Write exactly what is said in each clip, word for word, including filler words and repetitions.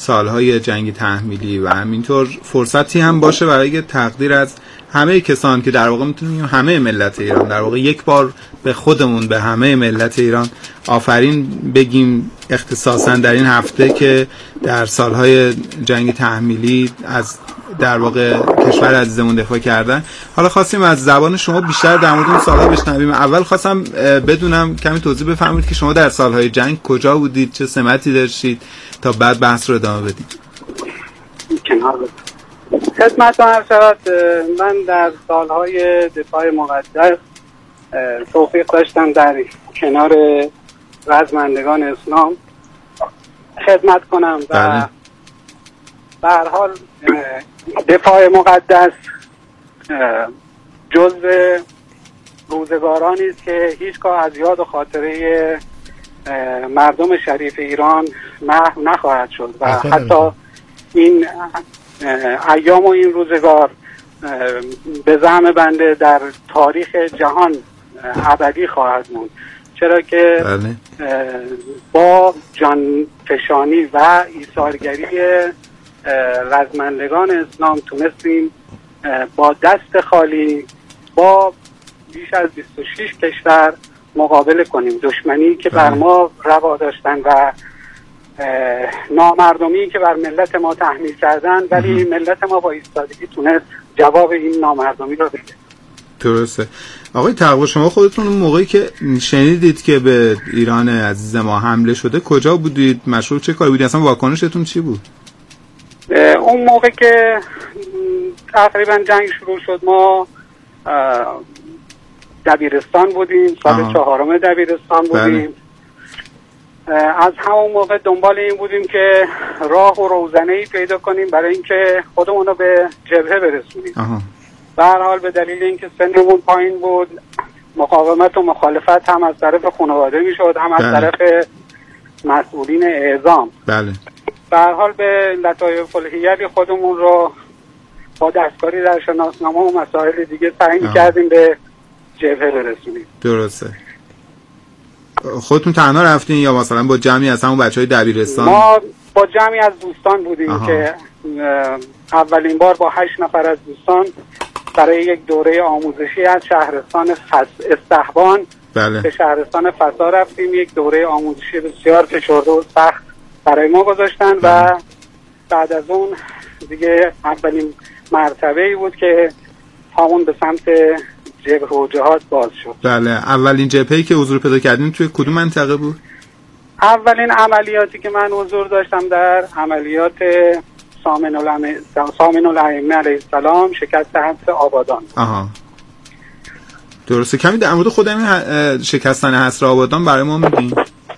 سالهای جنگ تحمیلی و همینطور فرصتی هم باشه برای تقدیر از همه کسان که در واقع میتونیم همه ملت ایران، در واقع یک بار به خودمون، به همه ملت ایران آفرین بگیم، اختصاصا در این هفته که در سالهای جنگ تحمیلی از در واقع کشور عزیزمون دفاع کردن. حالا خواستیم از زبان شما بیشتر در مورد اون سالها بشنویم. اول خواستم بدونم کمی توضیح بفرمایید که شما در سالهای جنگ کجا بودید، چه سمتی داشتید، تا بعد بحث رو ادامه بدید. کنار خدمتتون عرض شود، من در سالهای دفاع مقدس توفیق داشتم در کنار رزمندگان اسلام خدمت کنم و به هر حال دفاع مقدس جزء روزگارانی است که هیچگاه از یاد و خاطره مردم شریف ایران محو نخواهد شد و حتی این ایام و این روزگار به زعم بنده در تاریخ جهان ابدی خواهد موند، چرا که با جان فشانی و ایثارگری رزمندگان اسلام تونستیم با دست خالی با بیش از بیست و شش کشور مقابله کنیم، دشمنی که بر ما روا داشتن و نامردمی که بر ملت ما تحمیل کردن، ولی ملت ما با ایستادگی تونست جواب این نامردمی رو بده. درسته. آقای تقوا، شما خودتون اون موقعی که شنیدید که به ایران عزیز ما حمله شده کجا بودید؟ مشغول چه کاری بودید؟ اصلا واکنشتون چی بود؟ اون موقع که تقریبا جنگ شروع شد ما دبیرستان بودیم، سال چهارم دبیرستان بودیم. از همون موقع دنبال این بودیم که راه و روزنه‌ای پیدا کنیم برای اینکه خودمون رو به جبهه برسونیم. به هر حال به دلیل اینکه سنمون پایین بود، مقاومت و مخالفت هم از طرف خانواده میشد، هم از طرف مسئولین اعزام. بله. به هر حال به لطایف الحیل خودمون رو با دستکاری در شناسنامه و مسائل دیگه سعی می‌کردیم به جبهه برسونیم. درسته. خودتون تنها رفتین یا مثلا با جمعی از همون بچهای دبیرستان؟ ما با جمعی از دوستان بودیم. آها. که اولین بار با هشت نفر از دوستان برای یک دوره آموزشی از شهرستان فس استحبان بله. به شهرستان فسا رفتیم. یک دوره آموزشی بسیار فشرده و سخت برای ما گذاشتن. بله. و بعد از اون دیگه اولین مرتبه‌ای بود که همون به سمت جبهه و جهاد باز شد. بله. اولین جبهه‌ای که حضور پیدا کردین توی کدوم منطقه بود؟ اولین عملیاتی که من حضور داشتم در عملیات سامن الائمه سامن الائمه علیه السلام، شکست حصر آبادان. آها. درسته. کمی در مورد خود همین شکستن حصر آبادان برای ما میگین؟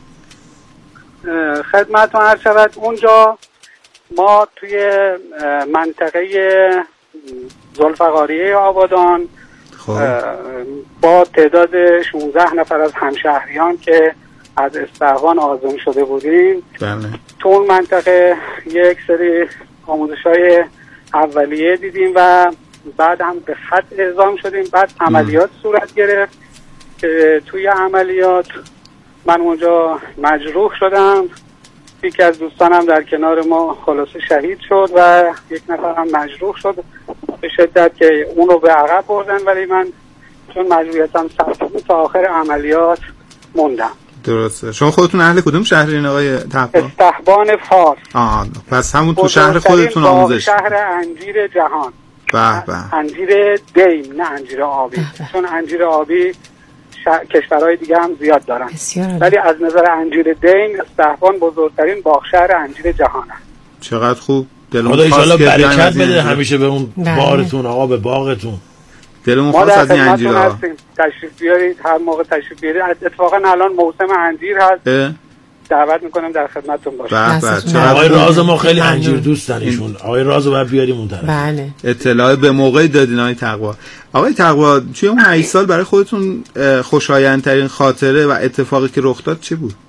خدمتتون عرض شود، اونجا ما توی منطقه ذوالفقاریه آبادان خب. با تعداد شانزده نفر از همشهریان که از استحوان آزم شده بودیم بله. تو اون منطقه یک سری آموزش‌های اولیه دیدیم و بعد هم به خط اعزام شدیم. بعد عملیات م. صورت گرفت که توی عملیات من اونجا مجروح شدم. یکی از دوستانم در کنار ما خلاصه شهید شد و یک نفر هم مجروح شد به شدت که اون رو به عقب بردن، ولی من چون مجروحیتم سخت بود تا آخر عملیات موندم. درسته. شما خودتون اهل کدوم شهرین آقای تقوا؟ استحبان فارس. آه پس همون تو شهر خودتون آموزش. شهر انجیر جهان. به به. انجیر دیم نه انجیر آبی. بح بح. چون انجیر آبی ش... کشورهای دیگه هم زیاد دارن. ولی از نظر انجیر دیم استحبان بزرگترین باغشهر انجیر جهان است. چقدر خوب. خدا ان شاءالله برکت بده همیشه به اون بارتون آقا، به باغتون. دلمون خواست از این انجیرها. تشریف بیارید، هر موقع تشریف بیارید. اتفاقا الان موسم انجیر هست. دعوت میکنم در خدمتتون باشم. آقای راز ما خیلی انجیر دوستن ایشون. آقای راز رو بعد بیاریم اون طرف. بله. اطلاع به موقع دادین آقای تقوا. آقای تقوا توی اون هشت سال برای خودتون خوشایندترین خاطره و اتفاقی که رخ داد چی بود؟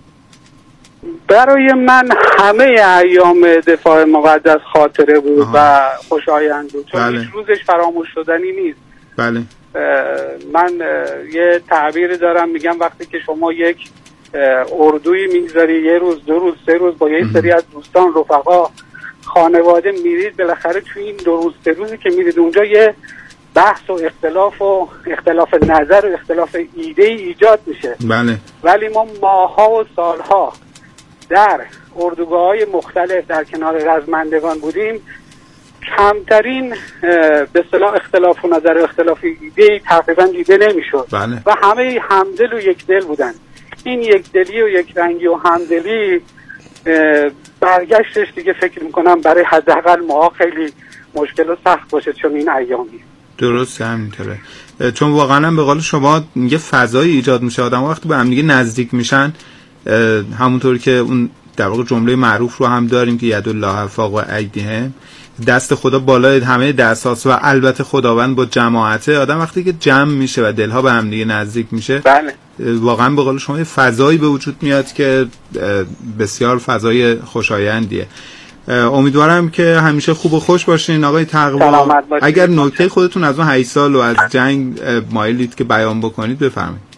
برای من همه ایام دفاع مقدس خاطره بود. آها. و خوشایند بود، چون بله. هیچ روزش فراموش شدنی نیست. بله. من یه تعبیر دارم میگم وقتی که شما یک اردوی میگذاری، یه روز دو روز سه روز با یه سری از دوستان رفقا خانواده میرید، بالاخره توی این دو روز سه روزی که میرید اونجا یه بحث و اختلاف و اختلاف نظر و اختلاف ایده ای ایجاد میشه. بله. ولی ما ماها و سالها در اردوگاه‌های مختلف در کنار رزمندگان بودیم، کمترین به اصطلاح اختلاف و نظر و اختلاف ایده ای تقریبا دیده نمیشد. بله. و همه همدل و یک دل بودن. این یک دلی و یک رنگی و همدلی برگشتش دیگه فکر میکنم برای حداقل ما خیلی مشکل و سخت باشه چون این ایامی. درست همینطوره، چون واقعا هم به قول شما یه فضایی ایجاد میشه، آدم وقتی به هم دیگه نزدیک میشن، همونطور که اون در واقع جمله معروف رو هم داریم که یدالله فوق ایدیهم، دست خدا بالای همه دستاست و البته خداوند با جماعته. آدم وقتی که جمع میشه و دلها به هم دیگه نزدیک میشه، بله. واقعا به قول شما یه فضایی به وجود میاد که بسیار فضای خوشایندیه. امیدوارم که همیشه خوب و خوش باشین آقای تقوا. اگر نکته خودتون از اون هشت سال و از جنگ مایلید که بیان بکنید بفرمایید.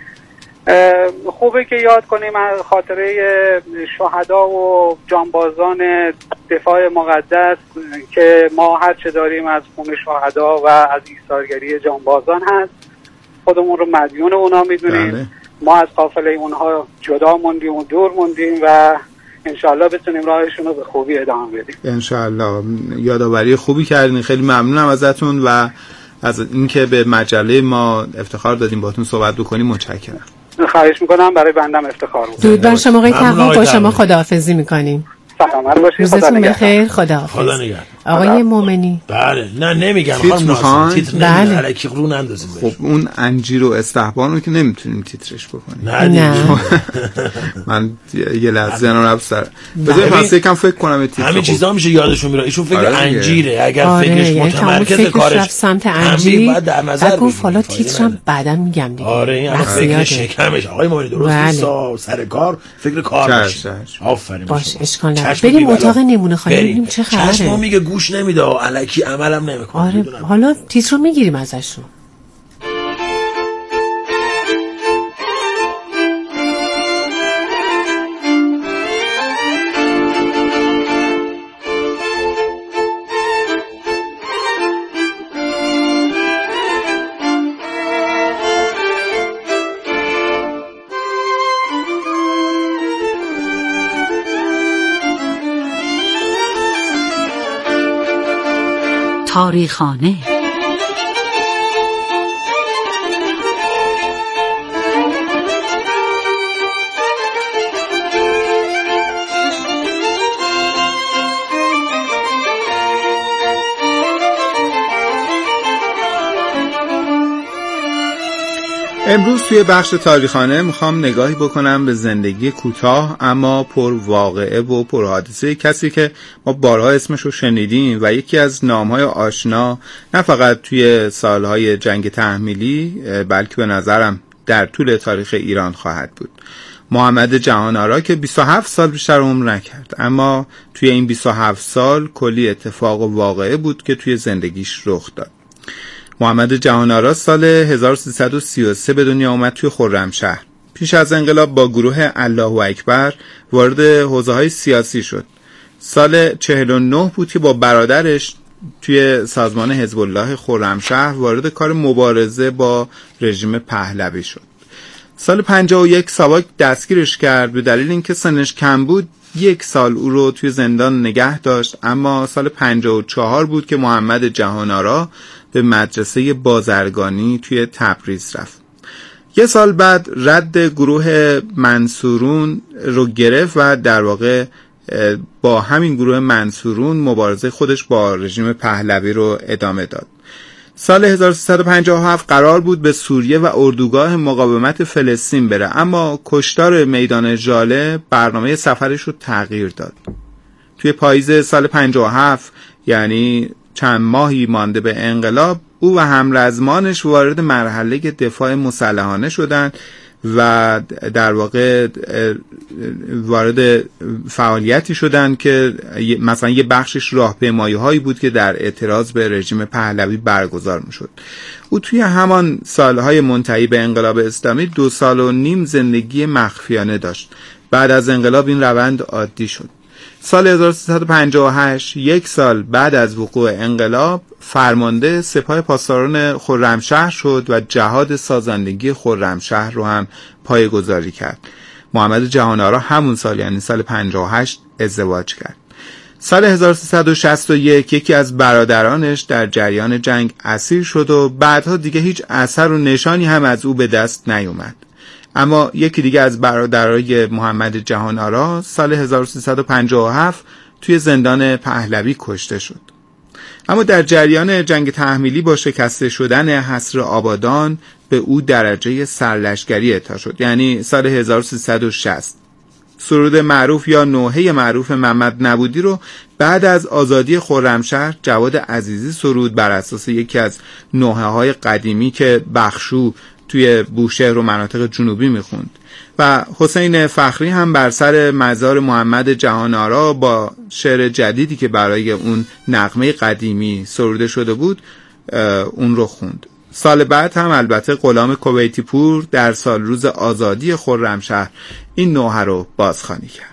خوبه که یاد کنیم از خاطره شهدا و جانبازان دفاع مقدس که ما هر چه داریم از خون شهدا و از ایثارگری جانبازان هست، خودمون رو مدیون اونا میدونیم. بله. ما از قافله اونها جدا موندیم و دور موندیم و انشالله بتونیم راهشون رو به خوبی ادامه بدیم. انشالله. یادآوری خوبی کردین، خیلی ممنونم ازتون و از اینکه به مجله ما افتخار دادیم باهاتون صحبت بکنیم متشکرم. خواهش میکنم، برای بندم افتخار بود. درود بر شما آقای تقوا، با شما خداحافظی میکنیم. سلامت باشید. روزتون بخیر. خداحافظ. خدا نگهدار. آقای مومنی. بله. نه نمیگم خانم ناصر، تیتر بله. الکی رو نندازیم. خب اون انجیر و استحبان رو که نمیتونیم تیترش بکنیم. نه نه. من یه لحظه انا رفت سر بذار واسه یکم فکر کنم تیتر. همین چیزا میشه یادشون میره. ایشون فکر آره انجیره، اگر آره فکرش متمرکز کارش سمت انجیر بعد در نظر گفت حالا تیترم بعداً میگم دیگه. آره این الان فکر شکمش آقای مومنی درست نیست، سر کار فکر کار باشه. آفرین. باشه اشکال نداره. بریم اتاق نمونه خواهی ببینیم چه خبره. چشم میگه گوش نمیده، الکی عملم نمیکنه. آره حالا تیتر رو میگیریم ازشون. تاریخانه. امروز توی بخش تاریخانه میخوام نگاهی بکنم به زندگی کوتاه اما پر واقعه و پر حادثه کسی که ما بارها اسمش رو شنیدیم و یکی از نامهای آشنا نه فقط توی سالهای جنگ تحمیلی بلکه به نظرم در طول تاریخ ایران خواهد بود. محمد جهان‌آرا که بیست و هفت سال بیشتر عمر نکرد، اما توی این بیست و هفت سال کلی اتفاق و واقعه بود که توی زندگیش رخ داد. محمد جهان‌آرا سال هزار و سیصد و سی و سه به دنیا اومد توی خرمشهر. پیش از انقلاب با گروه الله اکبر وارد حوزه‌های سیاسی شد. سال چهل و نه بود که با برادرش توی سازمان حزب الله خرمشهر وارد کار مبارزه با رژیم پهلوی شد. سال پنجاه و یک ساواک دستگیرش کرد به دلیل اینکه سنش کم بود. یک سال او رو توی زندان نگه داشت، اما سال پنجاه و چهار بود که محمد جهان‌آرا به مدرسه بازرگانی توی تبریز رفت. یه سال بعد رد گروه منصورون رو گرفت و در واقع با همین گروه منصورون مبارزه خودش با رژیم پهلوی رو ادامه داد. سال هزار و سیصد و پنجاه و هفت قرار بود به سوریه و اردوگاه مقاومت فلسطین بره، اما کشتار میدان ژاله برنامه سفرش رو تغییر داد. توی پاییز سال پنجاه و هفت، یعنی چند ماهی مانده به انقلاب، او و همرزمانش وارد مرحله دفاع مسلحانه شدند و در واقع وارد فعالیتی شدن که مثلا یه بخشش راهپیمایی هایی بود که در اعتراض به رژیم پهلوی برگزار میشد. او توی همان سالهای منتهی به انقلاب اسلامی دو سال و نیم زندگی مخفیانه داشت. بعد از انقلاب این روند عادی شد. سال هزار و سیصد و پنجاه و هشت، یک سال بعد از وقوع انقلاب، فرمانده سپاه پاسداران خرمشهر شد و جهاد سازندگی خرمشهر رو هم پایه‌گذاری کرد. محمد جهان‌آرا همون سال یعنی سال پنجاه و هشت ازدواج کرد. سال هزار و سیصد و شصت و یک یکی از برادرانش در جریان جنگ اسیر شد و بعدها دیگه هیچ اثر و نشانی هم از او به دست نیومد. اما یکی دیگه از برادرای محمد جهان‌آرا سال هزار و سیصد و پنجاه و هفت توی زندان پهلوی کشته شد. اما در جریان جنگ تحمیلی با شکسته شدن حصر آبادان به او درجه سرلشکری اعطا شد، یعنی سال هزار و سیصد و شصت. سرود معروف یا نوحه معروف محمد نبودی رو بعد از آزادی خرمشهر جواد عزیزی سرود بر اساس یکی از نوحه های قدیمی که بخشو توی بوشهر و مناطق جنوبی میخوند و حسین فخری هم بر سر مزار محمد جهان‌آرا با شعر جدیدی که برای اون نغمه قدیمی سروده شده بود اون رو خوند. سال بعد هم البته غلام کویتی پور در سال روز آزادی خرمشهر این نوحه رو بازخوانی کرد.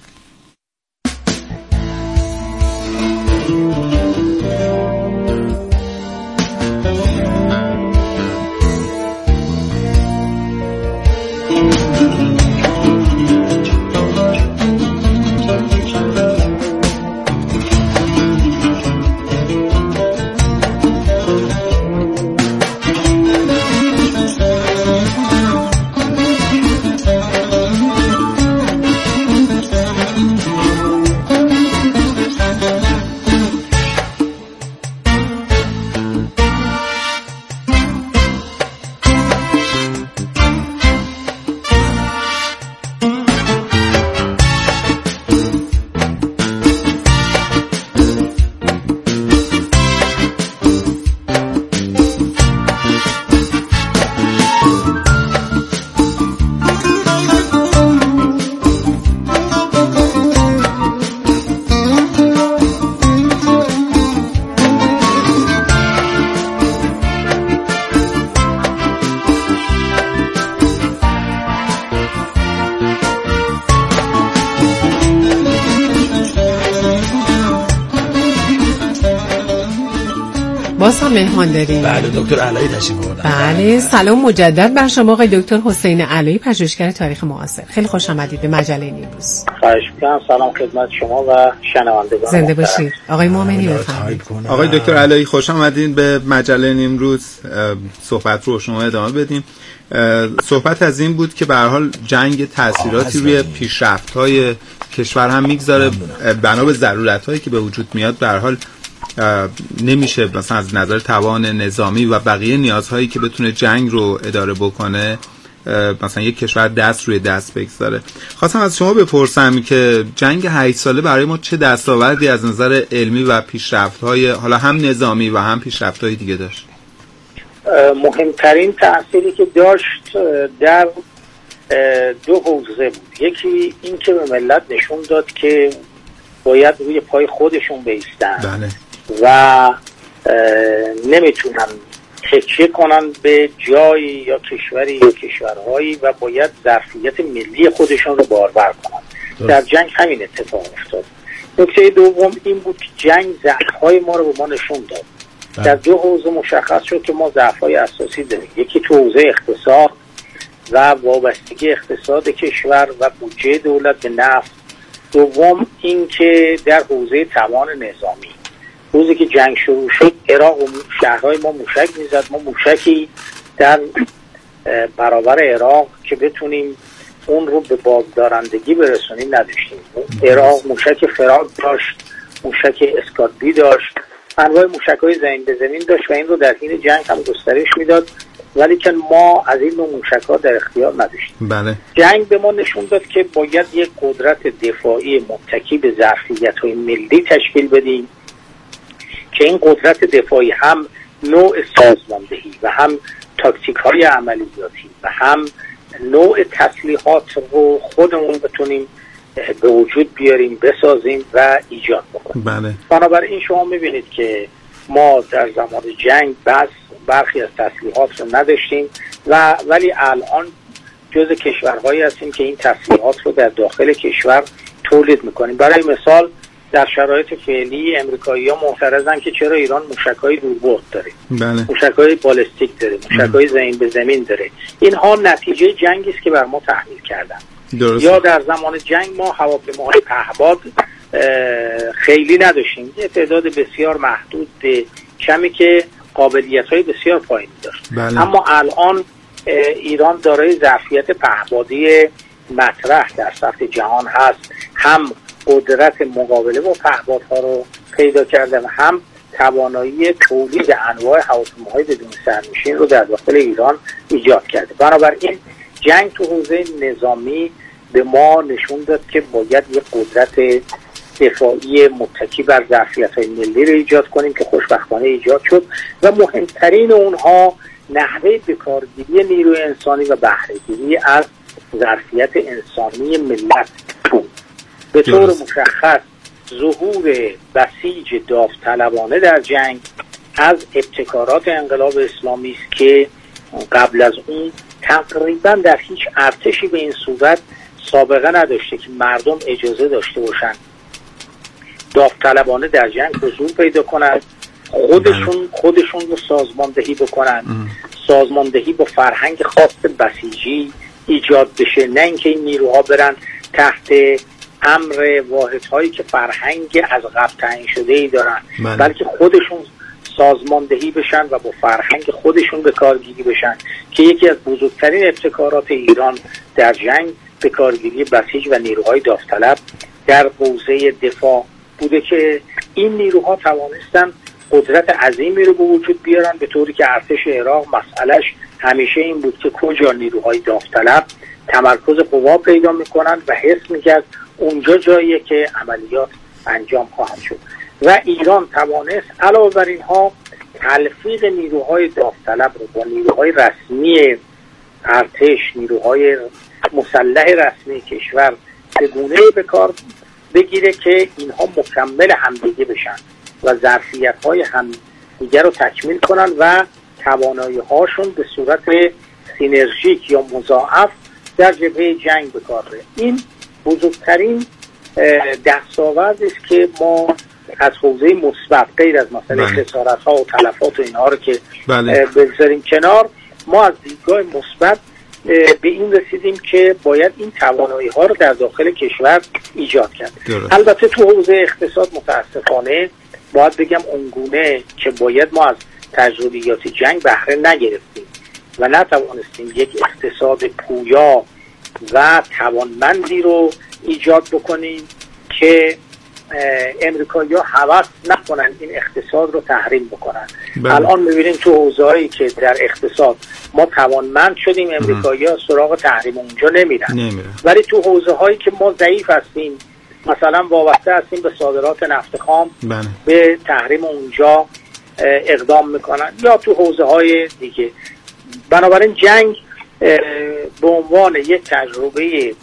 باز هم مهمان داریم. بله دکتر علایی تشریف آوردن. بله سلام مجدد بر شما آقای دکتر حسین علایی، پژوهشگر تاریخ معاصر. خیلی خوش آمدید به مجله نیمروز. خواهش می‌کنم. سلام خدمت شما و شنوندگان. زنده باشید. آقای مومنی بفرمایید. آقای دکتر علایی خوش آمدین به مجله نیمروز. صحبت رو شما ادامه بدیم. صحبت از این بود که به هر حال جنگ تأثیراتی روی پیشرفت‌های کشور هم میگذاره، بنا به ضرورت‌هایی که به وجود میاد به هر حال نمیشه مثلا از نظر توان نظامی و بقیه نیازهایی که بتونه جنگ رو اداره بکنه مثلا یک کشور دست روی دست بگذاره. خواستم از شما بپرسم که جنگ هشت ساله برای ما چه دستاوردی از نظر علمی و پیشرفت‌های حالا هم نظامی و هم پیشرفت‌های دیگه داشت؟ مهمترین تأثیری که داشت در دو حوزه بود. یکی این که به ملت نشون داد که باید روی پای خودشون بایستن. بله. و نمیتونن تکیه کنن به جایی یا کشوری یا کشورهایی و باید ظرفیت ملی خودشون رو بارور کنن. در جنگ همین اتفاق افتاد. نکته دوم این بود که جنگ ضعف‌های ما رو به ما نشون داد. بله. در دو حوزه مشخص شد که ما ضعف‌های اساسی داریم. یکی تو حوزه اقتصاد و وابستگی اقتصاد کشور و بودجه دولت به نفت. دوم این که در حوزه توان نظامی روزی که جنگ شروع شد عراق و شهرهای ما موشک میزد. ما موشکی در برابر عراق که بتونیم اون رو به بازدارندگی برسونیم نداشتیم. عراق موشک فراگ داشت، موشک اسکادبی داشت، انواع موشک‌های زمین به زمین داشت و این رو در حین جنگ هم گسترش میداد، ولی که ما از این نوع موشک‌ها در اختیار نداشتیم. بله. جنگ به ما نشون داد که باید یک قدرت دفاعی متکی به ظرفیت‌های ملی تشکیل بدیم که این قدرت دفاعی هم نوع سازماندهی و هم تاکتیک‌های عملیاتی و هم نوع تسلیحات رو خودمون بتونیم به وجود بیاریم، بسازیم و ایجاد بکنیم. بله. بنابراین شما میبینید که ما در زمان جنگ بس برخی از تسلیحات رو نداشتیم و ولی الان جز کشورهایی هستیم که این تسلیحات رو در داخل کشور تولید میکنیم. برای مثال در شرایط فعلی امریکایی‌ها معترضن که چرا ایران موشک‌های دوربرد داره، بله. موشک‌های بالستیک داره، موشک‌های زمین به زمین داره. اینها نتیجه جنگی است که بر ما تحمیل کردن. درست. یا در زمان جنگ ما هواپیماهای پهباد خیلی نداشتیم، یه تعداد بسیار محدود کمی که قابلیت‌های بسیار پایینی داشت. بله. اما الان ایران دارای ظرفیت پهبادی مطرح در سطح جهان هست، هم قدرت مقابله با پهپادها رو پیدا کرده و هم توانایی تولید انواع هواپیماهای بدون سرنشین رو در داخل ایران ایجاد کرده. بنابراین جنگ تو حوزه نظامی به ما نشون داد که باید یک قدرت دفاعی متکی بر ظرفیت‌های ملی رو ایجاد کنیم که خوشبختانه ایجاد شد و مهمترین اونها نحوه بکارگیری نیروی انسانی و بهره‌گیری از ظرفیت انسانی ملت بود. به طور مشخص ظهور بسیج داوطلبانه در جنگ از ابتکارات انقلاب اسلامی است که قبل از اون تقریبا در هیچ ارتشی به این صورت سابقه نداشته که مردم اجازه داشته باشند داوطلبانه در جنگ حضور پیدا کنند، خودشون خودشون رو سازماندهی بکنن، سازماندهی با فرهنگ خاص بسیجی ایجاد بشه، نه اینکه این نیروها برن تحت امر واحدهایی که فرهنگ از قبل تعیین شده ای دارن، من. بلکه خودشون سازماندهی بشن و با فرهنگ خودشون به کارگیری بشن که یکی از بزرگترین ابتکارات ایران در جنگ به کارگیری بسیج و نیروهای داوطلب در حوزه دفاع بوده که این نیروها توانستن قدرت عظیمی رو به وجود بیارن، به طوری که ارتش عراق مسئلهش همیشه این بود که کجا نیروهای داوطلب تمرکز قوا پیدا میکنن و حس میکرد اونجا جاییه که عملیات انجام خواهد شد و ایران توانست علاوه بر اینها تلفیق نیروهای داوطلب رو با نیروهای رسمی ارتش، نیروهای مسلح رسمی کشور به گونه‌ای به کار بگیره که اینها مکمل همدیگه بشن و ظرفیت‌های همدیگه رو تکمیل کنن و توانایی هاشون به صورت سینرژیک یا مضاعف در جبهه جنگ به کار بره. این بزرگترین دستاوردی است که ما از حوزه مثبت غیر از مثلا خسارت‌ها و تلفات و اینها رو که بله. بذاریم کنار، ما از دیدگاه مثبت به این رسیدیم که باید این توانایی ها رو در داخل کشور ایجاد کرد. درست. البته تو حوزه اقتصاد متاسفانه باید بگم اونگونه که باید ما از تجربیات جنگ بهره نگرفتیم و نتوانستیم یک اقتصاد پویا و توانمندی رو ایجاد بکنیم که امریکایی‌ها هوس نکنن این اقتصاد رو تحریم بکنن. بله. الان می‌بینیم تو حوزه‌ای که در اقتصاد ما توانمند شدیم، امریکایی‌ها سراغ تحریم اونجا نمیرن. نمیرن. ولی تو حوزه‌هایی که ما ضعیف هستیم، مثلا وابسته هستیم به صادرات نفت خام، بله. به تحریم اونجا اقدام میکنن یا تو حوزه‌های دیگه. بنابراین جنگ به عنوان یک تجربه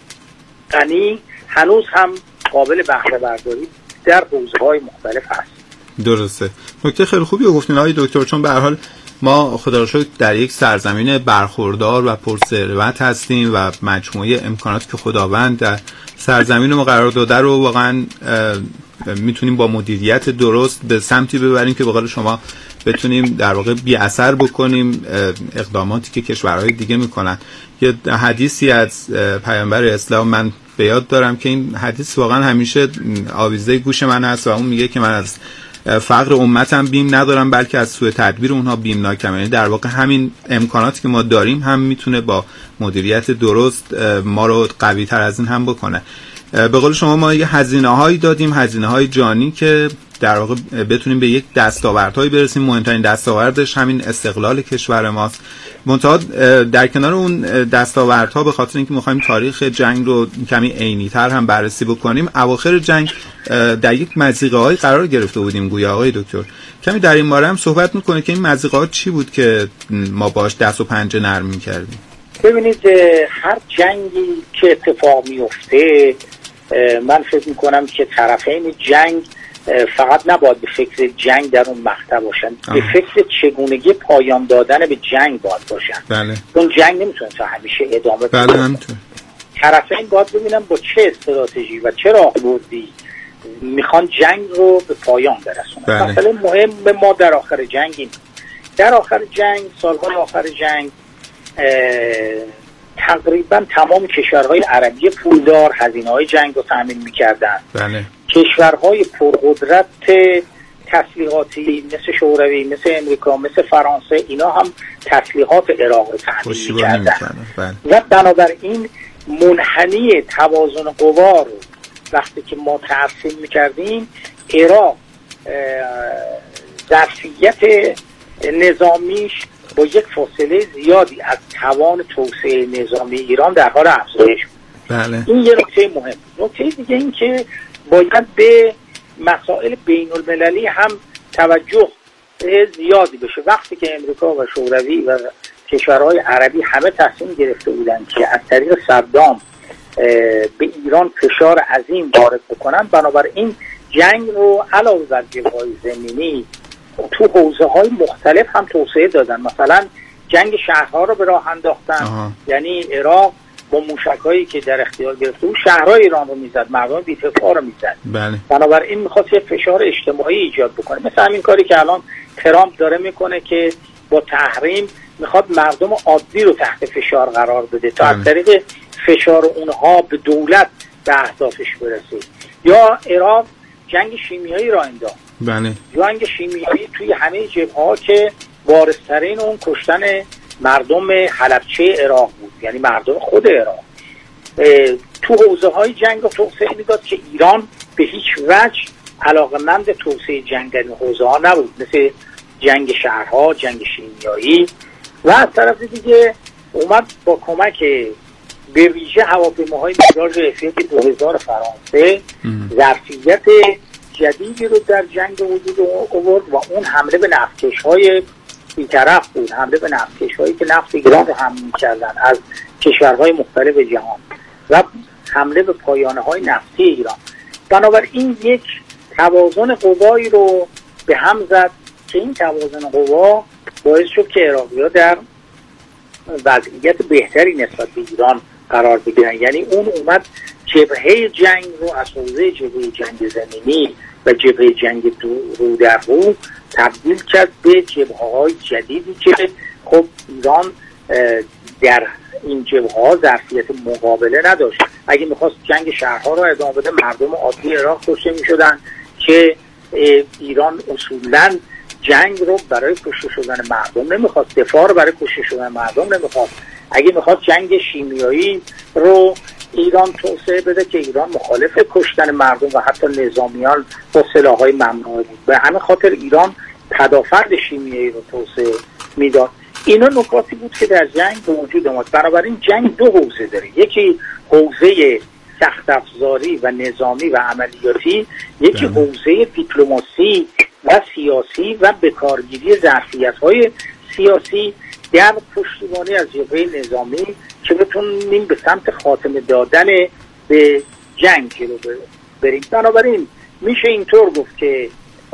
غنی هنوز هم قابل بهره برداری در حوزه‌های مختلف هست. درسته. نکته خیلی خوبی گفتین آقای دکتر، چون به هر حال ما خدا رو شکر در یک سرزمین برخوردار و پرثروت هستیم و مجموعه امکاناتی که خداوند در سرزمین ما قرار داده رو واقعا میتونیم با مدیریت درست به سمتی ببریم که به قول شما بتونیم در واقع بی اثر بکنیم اقداماتی که کشورهای دیگه میکنن. یه حدیثی از پیامبر اسلام من به یاد دارم که این حدیث واقعا همیشه آویزه گوش من هست و اون میگه که من از فقر امتم بیم ندارم بلکه از سوء تدبیر اونها بیمناکم. یعنی در واقع همین امکاناتی که ما داریم هم میتونه با مدیریت درست ما رو قوی تر از این هم بکنه. به قول شما ما یه هزینه هایی دادیم، هزینه های جانی که در واقع بتونیم به یک دستاوردهایی برسیم. مهمترین دستاوردش همین استقلال کشور ماست. منتها در کنار اون دستاوردها به خاطر اینکه می‌خوایم تاریخ جنگ رو کمی عینی‌تر هم بررسی بکنیم، اواخر جنگ در یک مضیقه‌ای قرار گرفته بودیم گویا آقای دکتر. کمی در این باره هم صحبت می‌کنه که این مضیقه‌ها چی بود که ما باش دست و پنجه نرم می‌کردیم؟ ببینید هر جنگی که اتفاق میفته من فکر میکنم که طرفین جنگ فقط نباید به فکر جنگ در اون مقطع باشن، به فکر چگونگی پایان دادن به جنگ باید باشن. بله. اون جنگ نمیتونه تا همیشه ادامه بله بده. طرفین باید ببینن با چه استراتژی و چه راهبردی میخوان جنگ رو به پایان برسونن. بله. مثلا مهم به ما در آخر جنگیم. در آخر جنگ، سالهای آخر جنگ، تقریبا تمام کشورهای عربی پولدار هزینه‌های جنگ رو تامین می‌کردن. بله. کشورهای پرقدرت تسلیحاتی مثل شوروی، مثل امریکا، مثل فرانسه، اینا هم تسلیحات عراق رو تامین می‌کردن. بله. و بنابراین منحنی توازن قوا رو وقتی که ما ترسیم می‌کردیم، عراق ظرفیت نظامیش با یک فاصله زیادی از توان توسعه نظامی ایران در حال افزایش بود. بله. این یه نکته مهم. نکته دیگه این که باید به مسائل بین المللی هم توجه زیادی بشه. وقتی که امریکا و شوروی و کشورهای عربی همه تصمیم گرفته بودن که از طریق صدام به ایران فشار عظیم وارد بکنن، بنابراین جنگ رو علاوه بر جبهه‌های زمینی تو حوزه‌های مختلف هم توسعه دادن. مثلا جنگ شهرها رو به راه انداختن. یعنی عراق با موشک‌هایی که در اختیار گرفته بود شهرهای ایران رو میزد، مردم بی‌دفاع رو میزد. بله. بنابراین میخواست یه فشار اجتماعی ایجاد بکنه، مثل همین کاری که الان ترامپ داره میکنه که با تحریم میخواد مردم عادی رو تحت فشار قرار بده تا از طریق فشار اونها به دولت به اهدافش برسه. یا عراق جنگ شیمیایی را انداخت. بله. جنگ شیمیایی توی همه جبهه‌ها که وارث‌ترین اون کشتن مردم حلبچه عراق بود، یعنی مردم خود عراق. تو حوزه‌های جنگ رو توسعه میداد که ایران به هیچ وجه علاقه‌مند توسعه جنگ در این حوزه‌ها نبود، مثل جنگ شهرها، جنگ شیمیایی. و از طرف دیگه اومد با کمک به ویژه هواپیماهای میراژ اف دو هزار فرانسه ظرفیت جدیدی رو در جنگ وجود آورد و اون حمله به نفتکش‌های بی‌طرف بود، حمله به نفتکش‌هایی که نفت ایران رو حمل می‌کردن از کشورهای مختلف جهان و حمله به پایانه‌های نفتی ایران. بنابراین یک توازن قوایی رو به هم زد که این توازن قوا باعث شد که عراقی‌ها در وضعیت بهتری نسبت به ایران قرار بگیرن. یعنی اون اومد جبهه جنگ رو از حوزه جبهه جنگ زمینی و جبهه جنگ رو در رو تبدیل کرد به جبهه‌های جدیدی که خب ایران در این جبهه‌ها ظرفیت مقابله نداشت. اگه می‌خواست جنگ شهرها رو ادامه بده، مردم عادی عراق کشته می‌شدن که ایران اصولاً جنگ رو برای کشته شدن مردم نمی‌خواست، دفاع رو برای کشته شدن مردم نمی‌خواست. اگه می‌خواست جنگ شیمیایی رو ایران توسعه بده که ایران مخالف کشتن مردم و حتی نظامیان با سلاح‌های ممنوعه بود، به همین خاطر ایران پدافند شیمیایی رو توسعه میداد. اینا نکاتی بود که در جنگ به وجود آمد. بنابراین جنگ دو حوزه داره، یکی حوزه سخت افزاری و نظامی و عملیاتی، یکی حوزه دیپلماسی و سیاسی و بکارگیری ظرفیت‌های سیاسی در پشتیبانی از جبهه نظامی که بتونیم به سمت خاتمه دادن به جنگ رو بریم. بنابراین میشه اینطور گفت که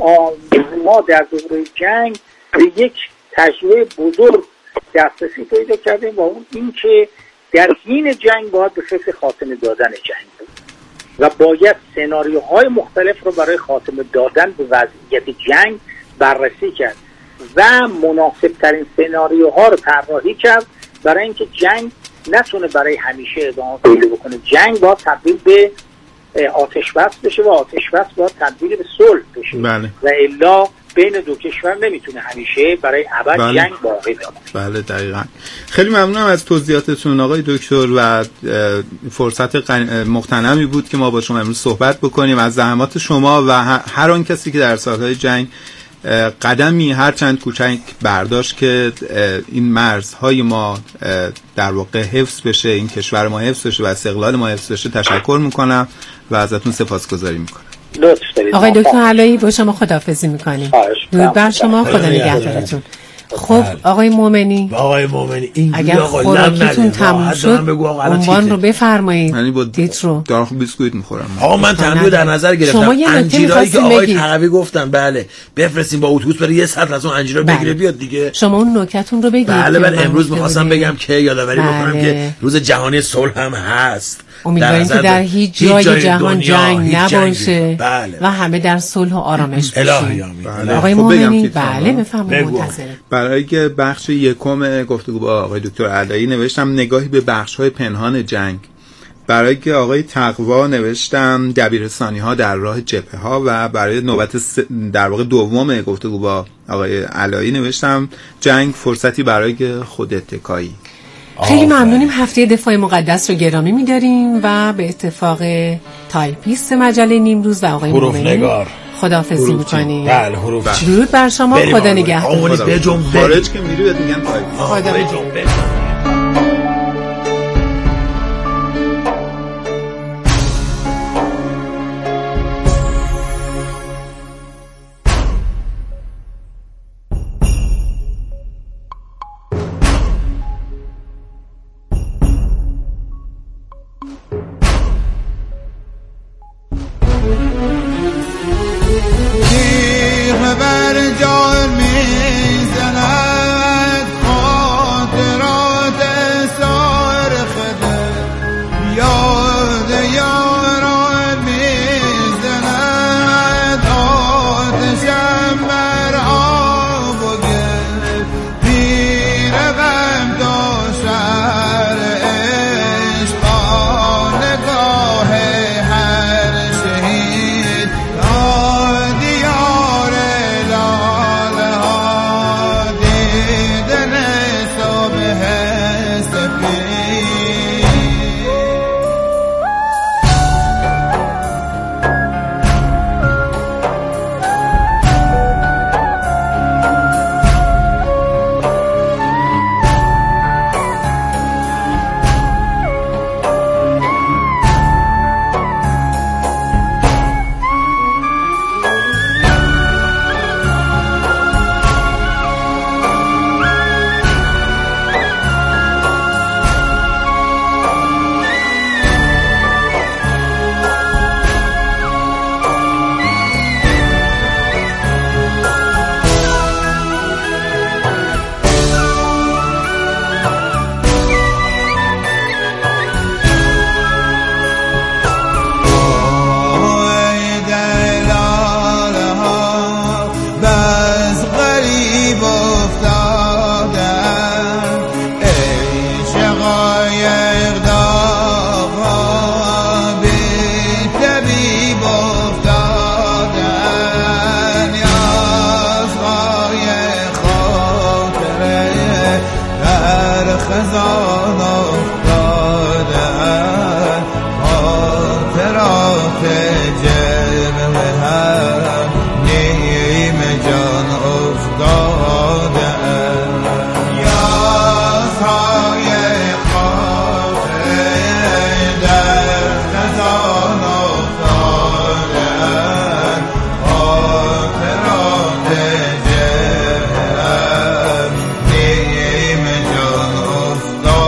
ما در دوره جنگ به یک تجربه بزرگ دسترسی پیدا کردیم و اون این که در حین جنگ باید به فکر خاتمه دادن جنگ بود و باید سناریوهای مختلف رو برای خاتمه دادن به وضعیت جنگ بررسی کرد و مناسب ترین سناریوها رو طراحی کرد برای اینکه جنگ نتونه برای همیشه ادامه پیدا بکنه. جنگ باید تبدیل به آتش بس بشه و آتش بس باید تبدیل به صلح بشه. بله. و الا بین دو کشور نمیتونه همیشه برای ابد بله. جنگ باقی بمونه. بله دقیقاً. خیلی ممنونم از توضیحاتتون آقای دکتر و فرصت مغتنمی بود که ما با شما امروز صحبت بکنیم. از زحمات شما و هر آن کسی که در سالهای جنگ قدمی هر چند کوچک برداشت که این مرزهای ما در واقع حفظ بشه، این کشور ما حفظ بشه و استقلال ما حفظ بشه تشکر میکنم و ازتون سپاسگزاری میکنم. آقای دکتر علایی با شما خداحافظی میکنیم. درود بر شما، خدا نگهدارتون. خب آقای مومنی، آقای مومنی این اگر خوراکیتون تموم شد عنوان رو بفرمایید. یعنی با تیترو دارم بیسکویت میخورم. آقا من تنبیه در نظر گرفتم. انجیرایی که آقای تقوی گفتن بله بفرستیم با اتوبوس برای یه ساعت از اون انجیرا بله. بگیره بیاد دیگه. شما اون نکتتون رو بگید. بله بله امروز می‌خواستم بگم که یادآوری بله. بکنم که روز جهانی صلح هم هست. امیدواریم که در هیچ جای, جای جهان جنگ نباشه بله. و همه در صلح و آرامش باشیم. بله. آقای مومنی بله بفرمایید منتظرم. برای که بخش یکم گفتگو با آقای دکتر علایی نوشتم نگاهی به بخش‌های پنهان جنگ. برای که آقای تقوا نوشتم دبیرستانی‌ها در راه جبهه‌ها و برای نوبت در واقع دوم گفتگو با آقای علایی نوشتم جنگ فرصتی برای خود اتکایی. خیلی ممنونیم. هفته دفاع مقدس رو گرامی می‌داریم و به اتفاق تایپیست مجله نیمروز و آقای مومنی خداحافظی می‌کنیم. بله حروف. درود بر شما. خدا نگهدار. خارج که میری بهت میگن تایپیست. خدا نگهدار. No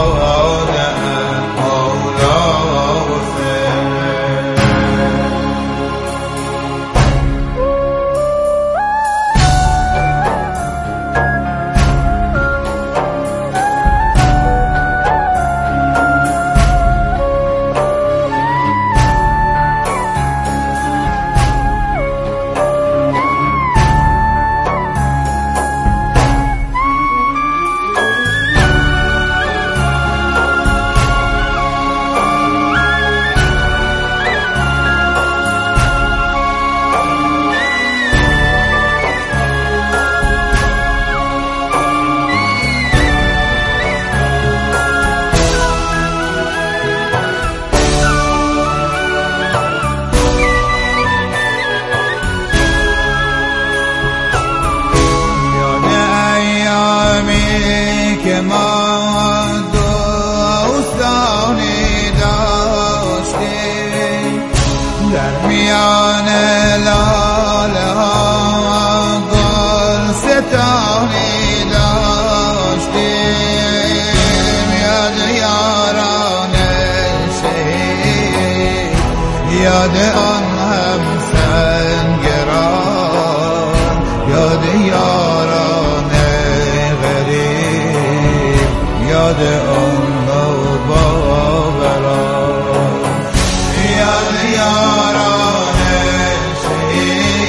داده